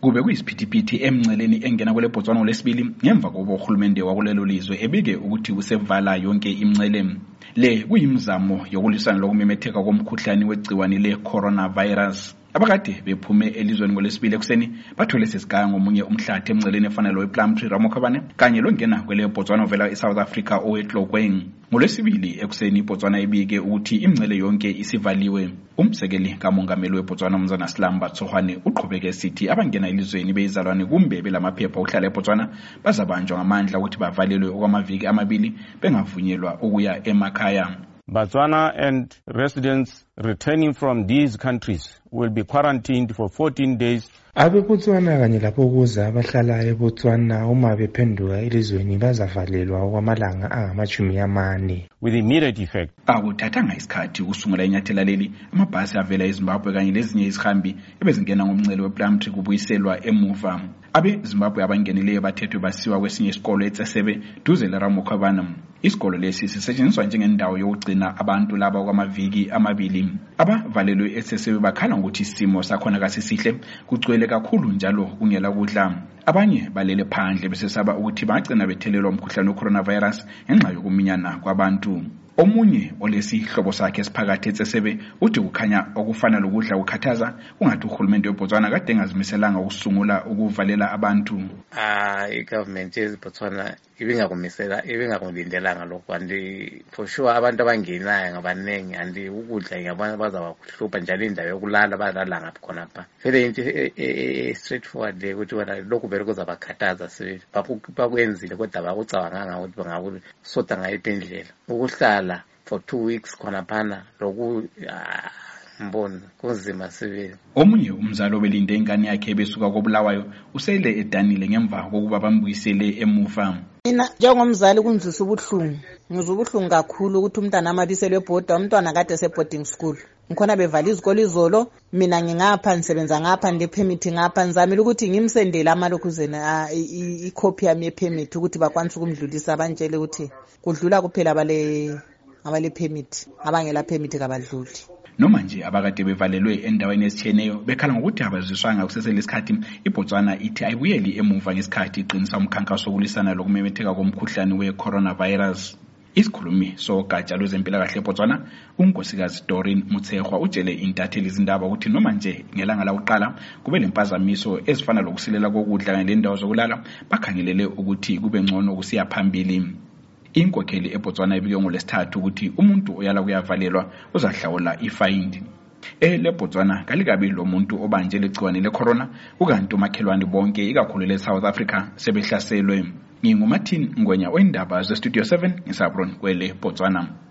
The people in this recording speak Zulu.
Kube kuyisiphithiphithi emnceleni engena kwele Botswana ngolesibili ngemva kokuba uhulumende wakulelo lizwe ebike ukuthi usevala yonke imncele. Le kuyimizamo yokulisana lokumemetheka komkhuhlane wegciwane le-coronavirus. Abakade bephume elizweni ngolesibili ekuseni bathole sesigaya ngomunye umhlathi emnceleni efana lo ePlumtree Ramokhabane kanye longena kwele Botswana ovela eSouth Africa oweTlokweni. Ngolesibili ekuseni iBotswana ibike ukuthi imncele yonke isivaliwe. Umsekeli kamongameli weBotswana Mzana Silamba Tsohwane uqhubeke esithi abangena elizweni beyizalwane kumbe belamaphepha okuhlala eBotswana bazabanjwa ngamandla ukuthi bavalelwe okwamaviki amabili bengavunyelwa ukuya emakhaya. Botswana and residents returning from these countries will be quarantined for 14 days. AbeBotswana kanye lapho kuza abahlala eBotswana uma bephenduka elizweni bazavalelwa okwamalanga angama-40 with immediate effect. Akuthathanga isikhathi ukusungula inyathela leli amabhasi avela eZimbabwe kanye lezinye izihambi ebezingena ngomncele wePlumtree kubuyiselwa emuva. Abe-Zimbabwe abangenileyo bathethwe basiwa kwesinye isikolo eTsesebe duze leRamokhabane. Isikolo lesi sisetshenziswa njengendawo yokugcina abantu laba okwamaviki amabili. Abavalelwe eTsesebe bakhala ngokuthi isimo sakhona kasisihle kugcwele kakhulu njalo kungela kudla. Abanye balele phandle besesaba ukuthi bagcina bethelelwa umkhuhlane we-coronavirus ngenxa yokuminyana kwabantu. Omunye olesihlobo sakhe esiphakathi eTsesebe uthi kukhanya okufana lokudla ukukhathaza kungathi uhulumende weBotswana kade engazimiselanga ukusungula ukuvalela abantu. I-government yeBotswana ibingakulindelanga lokho, andi for sure abantu abangenayo ngabaningi, andi ukudla ngabanye bazabahlupha njalo indawo yokulala balala ngaphi khonapha. Vele into straightforward le ukuthi wena lokhu vele kuzabakhathaza bakwenzile kodwa bakucabanganga ukuthi bangakusota ngayiphi indlela ukuhlala for 2 weeks khonaphana lokhu mbona kunzima sibili. Omunye umzali obelinde ingane yakhe ebesuka koBulawayo usele edanile ngemva kokuba bambuyisele emuva. Mina njengomzali kunzisa ubuhlungu. Ngizwa ubuhlungu kakhulu ukuthi umntana amabiselwe ebhoda, umntwana kade se-boarding school. Ngikhona bevala izikolo izolo, mina ngingapha nisebenza ngapha ndepermit ngapha nizamile ukuthi ngimsendele amalokhuzena i-copy yami ye-permit ukuthi bakwanise ukumdlulisa abantshele ukuthi kudlula kuphela abale permit, abangela permit kabadluli. Noma nje abakade bevalelwe endaweni ezitshiyeneyo bekhala ngokuthi abaziswanga kuseselesikhathi iBotswana ithi ayibuyeli emuva ngesikhathi iqinisa umkhankaso wokulisana lokumemetheka komkhuhlane we-coronavirus. Isikhulumi sogatsha lwezempilakahle eBotswana unkosikazi Doreen Mutshekwa utshele intatheli izindaba ukuthi noma nje ngelanga lakuqala kube lempazamiso ezifana lokusilela kokudla kanye lendawo zokulala bakhangelele ukuthi kube ngcono kusiya phambili. Inkokheli eBotswana ibike ngolesithathu ukuthi umuntu oyala kuyavalelwa uzahlawula ifayini. LeBotswana kalikabi lo muntu obanje legciwane lecorona ukanti umakhelwane bonke ikakhulu leSouth Africa sebehlaselwe. NginguMartin Ngwenya wendaba zeStudio 7 ngisabron kwele Botswana.